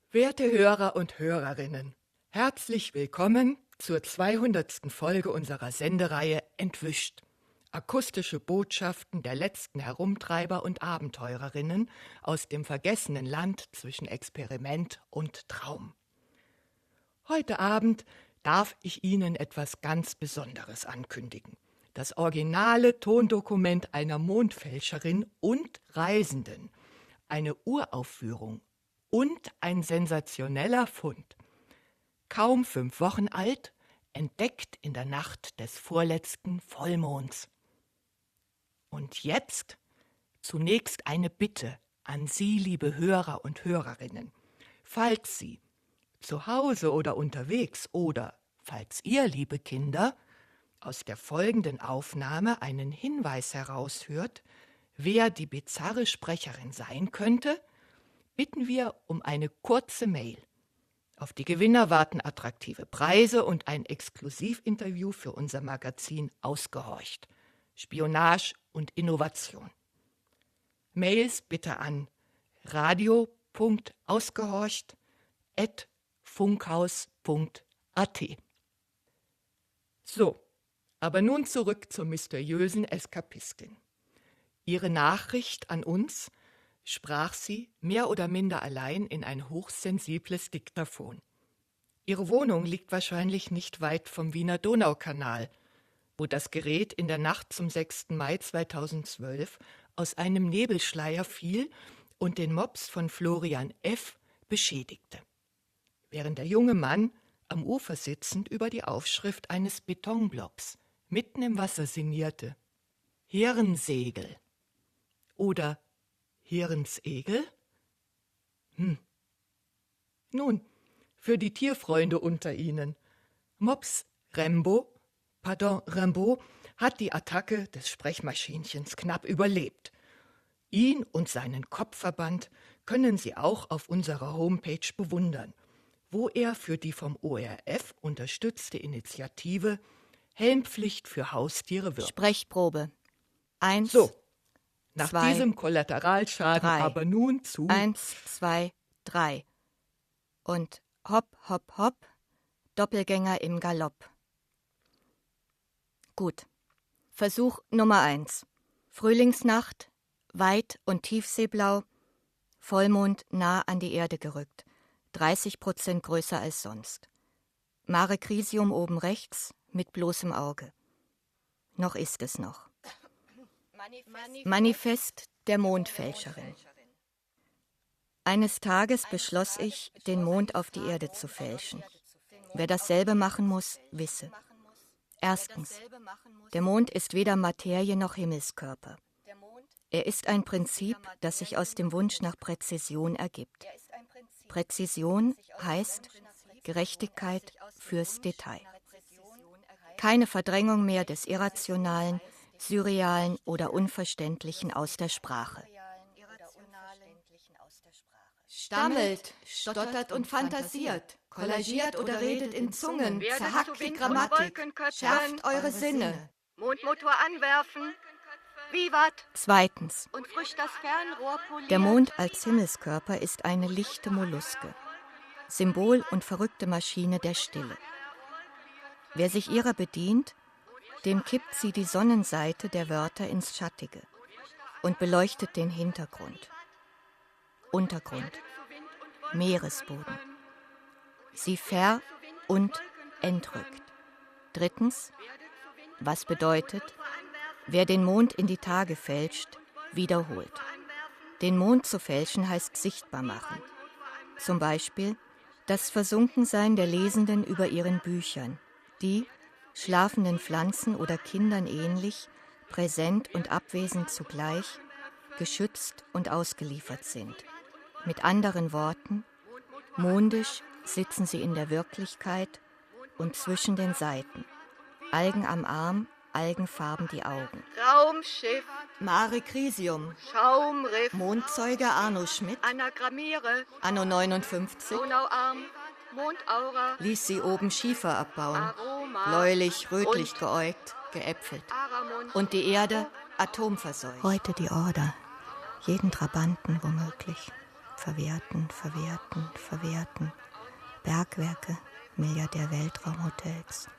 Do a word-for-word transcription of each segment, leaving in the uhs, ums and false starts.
Werte Hörer und Hörerinnen, herzlich willkommen zur zweihundertsten Folge unserer Sendereihe Entwischt. Akustische Botschaften der letzten Herumtreiber und Abenteurerinnen aus dem vergessenen Land zwischen Experiment und Traum. Heute Abend darf ich Ihnen etwas ganz Besonderes ankündigen. Das originale Tondokument einer Mondfälscherin und Reisenden. Eine Uraufführung und ein sensationeller Fund. Kaum fünf Wochen alt, entdeckt in der Nacht des vorletzten Vollmonds. Und jetzt zunächst eine Bitte an Sie, liebe Hörer und Hörerinnen. Falls Sie zu Hause oder unterwegs oder, falls ihr, liebe Kinder, aus der folgenden Aufnahme einen Hinweis heraushört, wer die bizarre Sprecherin sein könnte, bitten wir um eine kurze Mail. Auf die Gewinner warten attraktive Preise und ein Exklusivinterview für unser Magazin Ausgehorcht. Spionage und Innovation. Mails bitte an radio punkt ausgehorcht at funkhaus punkt a t. So, aber nun zurück zur mysteriösen Eskapistin. Ihre Nachricht an uns sprach sie mehr oder minder allein in ein hochsensibles Diktaphon. Ihre Wohnung liegt wahrscheinlich nicht weit vom Wiener Donaukanal, wo das Gerät in der Nacht zum sechsten Mai zweitausendzwölf aus einem Nebelschleier fiel und den Mops von Florian F. beschädigte. Während der junge Mann am Ufer sitzend über die Aufschrift eines Betonblocks mitten im Wasser sinnierte. Hirnsegel oder Hirnsegel? Hm. Nun, für die Tierfreunde unter Ihnen. Mops Rembo Pardon, Rimbaud hat die Attacke des Sprechmaschinchens knapp überlebt. Ihn und seinen Kopfverband können Sie auch auf unserer Homepage bewundern, wo er für die vom O R F unterstützte Initiative Helmpflicht für Haustiere wirbt. Sprechprobe. Eins, So, nach zwei, diesem Kollateralschaden drei. aber nun zu... Eins, zwei, drei. Und hopp, hopp, hopp, Doppelgänger im Galopp. Gut. Versuch Nummer eins. Frühlingsnacht, weit und tiefseeblau, Vollmond nah an die Erde gerückt, dreißig Prozent größer als sonst. Mare Crisium oben rechts, mit bloßem Auge. Noch ist es noch. Manifest der Mondfälscherin. Eines Tages beschloss ich, den Mond auf die Erde zu fälschen. Wer dasselbe machen muss, wisse. Erstens, der Mond ist weder Materie noch Himmelskörper. Er ist ein Prinzip, das sich aus dem Wunsch nach Präzision ergibt. Präzision heißt Gerechtigkeit fürs Detail. Keine Verdrängung mehr des Irrationalen, Surrealen oder Unverständlichen aus der Sprache. Stammelt, stottert und fantasiert, kollagiert oder redet in Zungen, zerhackt die Grammatik, schärft eure Sinne. Mondmotor anwerfen, Vivat Zweitens, und frisch das Fernrohr poliert. der Mond als Himmelskörper ist eine lichte Molluske, Symbol und verrückte Maschine der Stille. Wer sich ihrer bedient, dem kippt sie die Sonnenseite der Wörter ins Schattige und beleuchtet den Hintergrund. Untergrund, Meeresboden. Sie ver- und entrückt. Drittens, was bedeutet, wer den Mond in die Tage fälscht, wiederholt. Den Mond zu fälschen heißt sichtbar machen. Zum Beispiel das Versunkensein der Lesenden über ihren Büchern, die, schlafenden Pflanzen oder Kindern ähnlich, präsent und abwesend zugleich, geschützt und ausgeliefert sind. Mit anderen Worten, mondisch sitzen sie in der Wirklichkeit und zwischen den Seiten. Algen am Arm, Algenfarben die Augen. Raumschiff, Mare Crisium, Schaumriff, Mondzeuge Arno Schmidt, Anagrammiere, Anno neunundfünfzig, Donauarm, Mondaura, ließ sie oben Schiefer abbauen, Aroma, bläulich, rötlich und geäugt, geäpfelt. Aramund, Und die Erde atomverseucht. Heute die Order, jeden Trabanten womöglich. verwerten, verwerten, verwerten. Bergwerke, Milliardär-Weltraumhotels,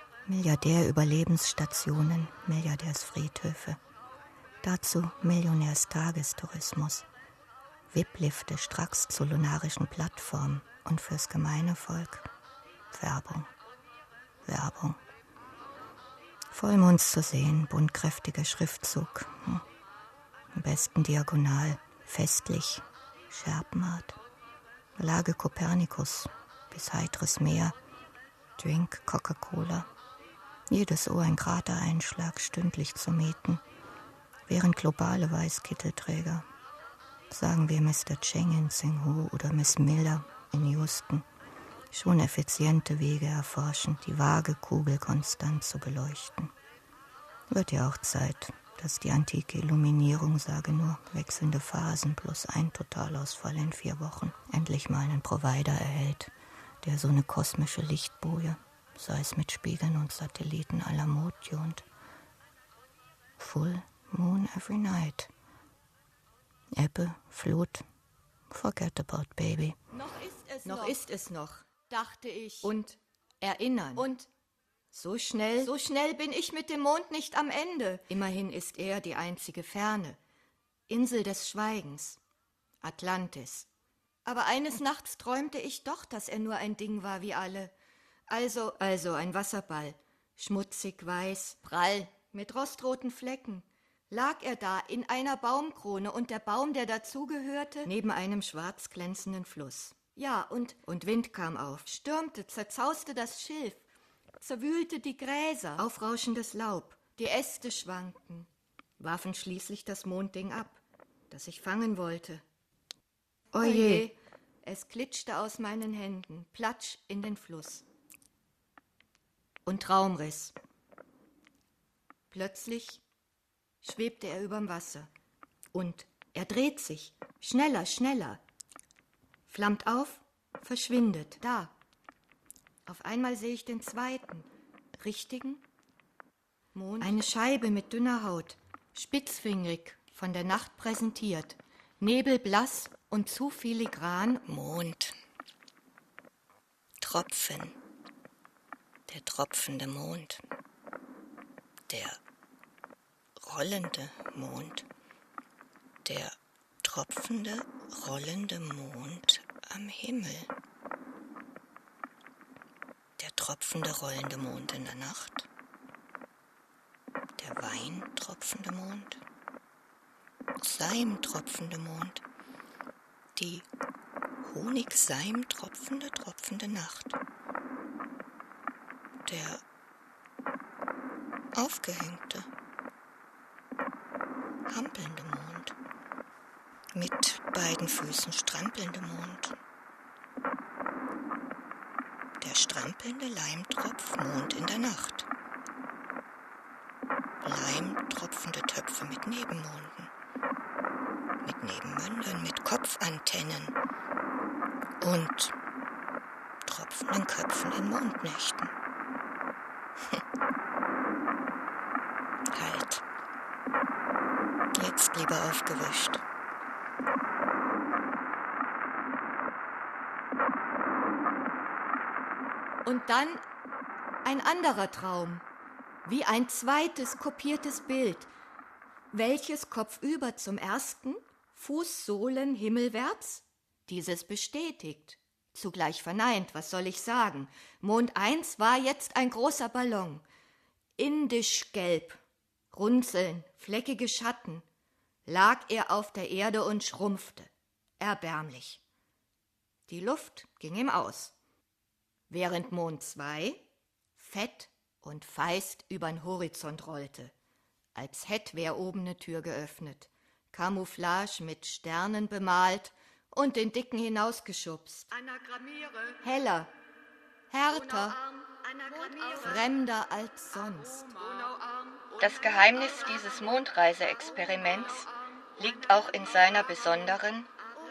Milliardär-Überlebensstationen, Milliardärsfriedhöfe. Dazu Millionärstagestourismus, V I P-Lifte stracks zu lunarischen Plattformen und fürs gemeine Volk. Werbung, Werbung. Vollmonds zu sehen, buntkräftiger Schriftzug. Hm. Am besten diagonal, festlich, Scherbenart. Lage Kopernikus, bis heiteres Meer, Drink Coca-Cola. Jedes Ohr ein Kratereinschlag stündlich zu mieten, während globale Weißkittelträger, sagen wir Mister Cheng in Tsinghu oder Miss Miller in Houston, schon effiziente Wege erforschen, die vage Kugel konstant zu beleuchten. Wird ja auch Zeit, dass die antike Illuminierung, sage nur, wechselnde Phasen plus ein Totalausfall in vier Wochen, endlich mal einen Provider erhält, der so eine kosmische Lichtboje, sei es mit Spiegeln und Satelliten à la Motio und Full Moon every night. Ebbe, Flut, forget about baby. Noch ist es noch. Noch ist es noch. dachte ich. Und erinnern. Und so schnell, so schnell bin ich mit dem Mond nicht am Ende. Immerhin ist er die einzige Ferne. Insel des Schweigens. Atlantis. Aber eines Nachts träumte ich doch, dass er nur ein Ding war wie alle. Also, Also ein Wasserball. Schmutzig, weiß, prall, mit rostroten Flecken. Lag er da in einer Baumkrone und der Baum, der dazugehörte, neben einem schwarz glänzenden Fluss. ja, und Und Wind kam auf. stürmte, zerzauste das Schilf, zerwühlte die Gräser, Aufrauschendes Laub. die Äste schwankten. Warfen schließlich das Mondding ab, das ich fangen wollte. Oje, es klitschte aus meinen Händen, platsch in den Fluss. Und Traumriss. Plötzlich schwebte er überm Wasser. Und er dreht sich. Schneller, schneller. Flammt auf, verschwindet. Da. Auf einmal sehe ich den zweiten, richtigen Mond. Eine Scheibe mit dünner Haut, spitzfingrig, von der Nacht präsentiert. Nebelblass und zu filigran. Mond. Tropfen. Der tropfende Mond. Der rollende Mond. Der tropfende, rollende Mond am Himmel. Der tropfende, rollende Mond in der Nacht. Der weintropfende Mond. Seimtropfende Mond. Die honigseimtropfende, tropfende Nacht. Der aufgehängte, hampelnde Mond. Mit beiden Füßen strampelnde Mond. Der strampelnde Leimtropf-Mond in der Nacht. Leimtropfende Töpfe mit Nebenmonden. Mit Nebenmündern, mit Kopfantennen. Und tropfenden Köpfen in Mondnächten. Halt. Jetzt lieber aufgewischt. Und dann ein anderer Traum, wie ein zweites kopiertes Bild, welches kopfüber zum ersten, Fußsohlen himmelwärts, dieses bestätigt, zugleich verneint, was soll ich sagen. Mond eins war jetzt ein großer Ballon, indisch gelb, Runzeln, fleckige Schatten, lag er auf der Erde und schrumpfte, erbärmlich. Die Luft ging ihm aus. Während Mond zwei fett und feist übern Horizont rollte, als hätt wer oben ne Tür geöffnet, Camouflage mit Sternen bemalt und den Dicken hinausgeschubst. Anagrammiere. Heller, härter, Donauarm, Anagrammiere. fremder als sonst. Donauarm. Das Geheimnis dieses Mondreise-Experiments liegt auch in seiner besonderen,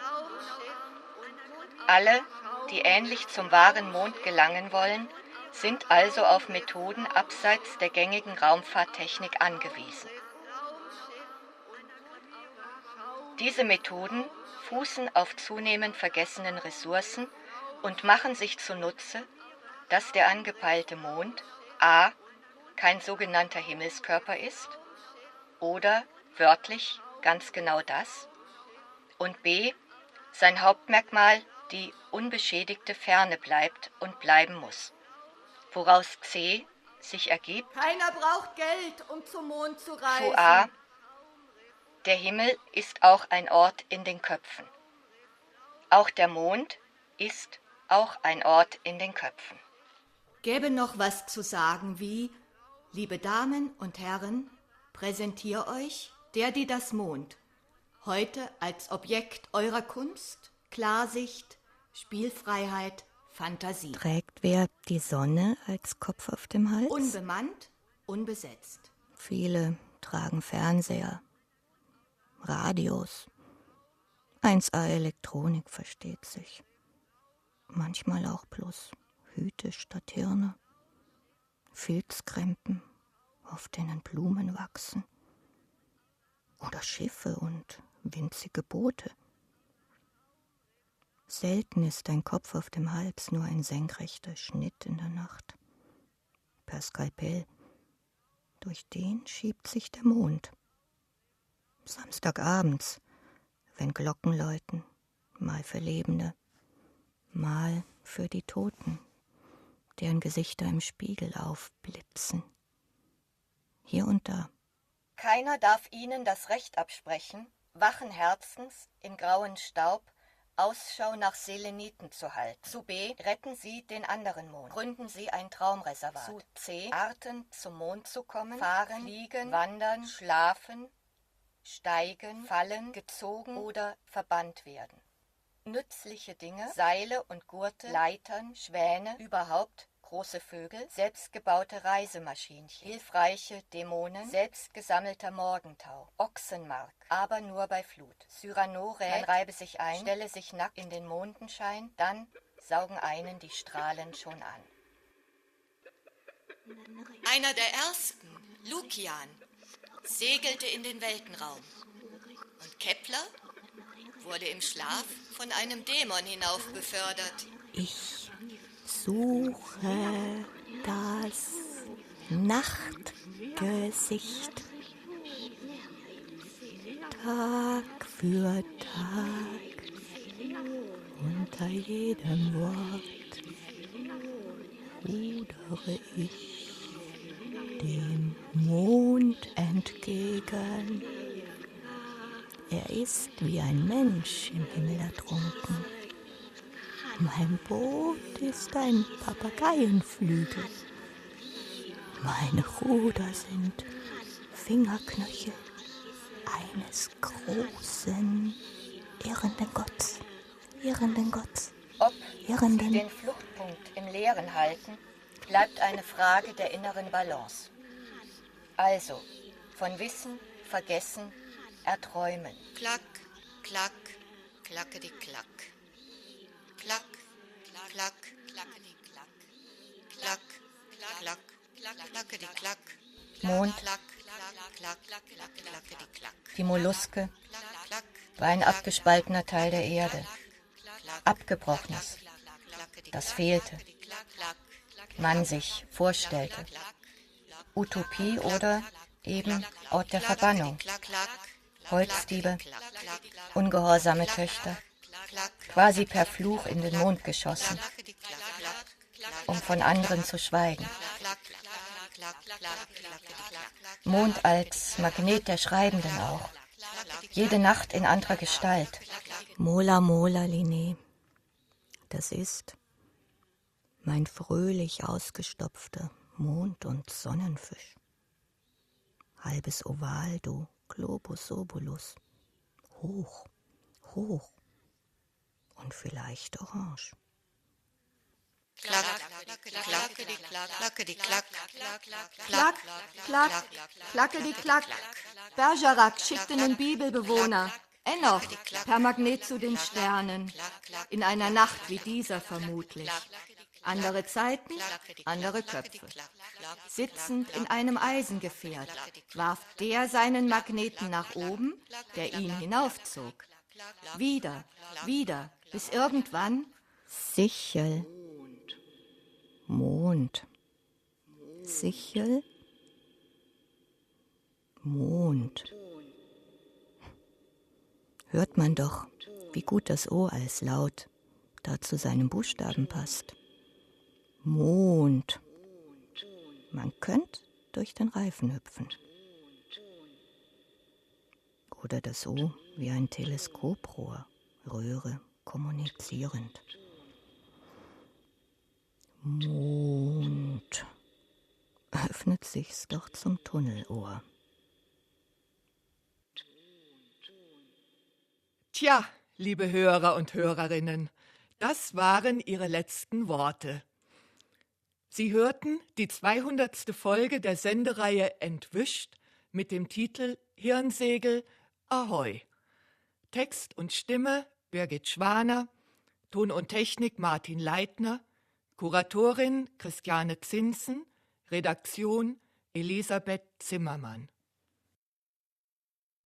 alle, die ähnlich zum wahren Mond gelangen wollen, sind also auf Methoden abseits der gängigen Raumfahrttechnik angewiesen. Diese Methoden fußen auf zunehmend vergessenen Ressourcen und machen sich zunutze, dass der angepeilte Mond a. kein sogenannter Himmelskörper ist oder wörtlich ganz genau das und b. sein Hauptmerkmal die unbeschädigte Ferne bleibt und bleiben muss, woraus c. sich ergibt, Keiner braucht Geld, um zum Mond zu reisen. zu a. der Himmel ist auch ein Ort in den Köpfen. Auch der Mond ist auch ein Ort in den Köpfen. Gäbe noch was zu sagen wie, liebe Damen und Herren, präsentier euch der, die das Mond, heute als Objekt eurer Kunst, Klarsicht, Spielfreiheit, Fantasie. Trägt wer die Sonne als Kopf auf dem Hals? Unbemannt, unbesetzt. Viele tragen Fernseher, Radios. eins A Elektronik versteht sich. Manchmal auch bloß Hüte statt Hirne. Filzkrempen, auf denen Blumen wachsen. Oder Schiffe und winzige Boote. Selten ist ein Kopf auf dem Hals nur ein senkrechter Schnitt in der Nacht. Per Skalpell. Durch den schiebt sich der Mond. Samstagabends, wenn Glocken läuten, mal für Lebende, mal für die Toten, deren Gesichter im Spiegel aufblitzen. Hier und da. Keiner darf ihnen das Recht absprechen, wachen Herzens im grauen Staub Ausschau nach Seleniten zu halten. Zu B. Retten Sie den anderen Mond. Gründen Sie ein Traumreservat. Zu C. Arten zum Mond zu kommen. Fahren, fliegen, wandern, schlafen, steigen, fallen, gezogen oder verbannt werden. Nützliche Dinge, Seile und Gurte, Leitern, Schwäne, überhaupt große Vögel, selbstgebaute Reisemaschinchen, hilfreiche Dämonen, selbstgesammelter Morgentau, Ochsenmark, aber nur bei Flut. Cyrano rät, man reibe sich ein, stelle sich nackt in den Mondenschein, dann saugen einen die Strahlen schon an. Einer der ersten, Lukian, segelte in den Weltenraum. Und Kepler wurde im Schlaf von einem Dämon hinauf befördert. Ich suche das Nachtgesicht. Tag für Tag, unter jedem Wort rudere ich dem Mond entgegen. Er ist wie ein Mensch im Himmel ertrunken. Mein Boot ist ein Papageienflügel. Meine Ruder sind Fingerknöchel eines großen, irrenden Gotts. Irrenden Gotts. Ob Irrenden. sie den Fluchtpunkt im Leeren halten, bleibt eine Frage der inneren Balance. Also, von Wissen, Vergessen, Erträumen. Klack, klack, klacke die Klack. Klack, klack, klacke die Klack. Klack, klack, klacke die Klack. Mond, Klack, klack, klacke die Klack. die Molluske, war ein abgespaltener Teil der Erde. Abgebrochenes, das fehlte. Man sich vorstellte. Utopie oder eben Ort der Verbannung. Holzdiebe, ungehorsame Töchter, quasi per Fluch in den Mond geschossen, um von anderen zu schweigen. Mond als Magnet der Schreibenden auch, jede Nacht in anderer Gestalt. Mola Mola Linné, das ist mein fröhlich ausgestopfter Mond- und Sonnenfisch. Halbes Oval, du Globus obolus. Hoch, hoch und vielleicht orange. Klack, klacke die Klack, klacke die Klack. Klack, klack, klacke die Klack. Bergerac schickt einen Bibelbewohner, Enoch, per Magnet zu den Sternen. In einer Nacht wie dieser vermutlich. Andere Zeiten, andere Köpfe. Sitzend in einem Eisengefährt warf der seinen Magneten nach oben, der ihn hinaufzog. Wieder, wieder, bis irgendwann Sichel, Mond, Sichel, Mond. Hört man doch, wie gut das O als Laut da zu seinem Buchstaben passt. Mond. Man könnte durch den Reifen hüpfen. Oder das O wie ein Teleskoprohr, Röhre, kommunizierend. Mond. Öffnet sich's doch zum Tunnelohr. Tja, liebe Hörer und Hörerinnen, das waren Ihre letzten Worte. Sie hörten die zweihundertste Folge der Sendereihe Entwischt mit dem Titel Hirnsegel Ahoi. Text und Stimme Birgit Schwaner, Ton und Technik Martin Leitner, Kuratorin Christiane Zinsen, Redaktion Elisabeth Zimmermann.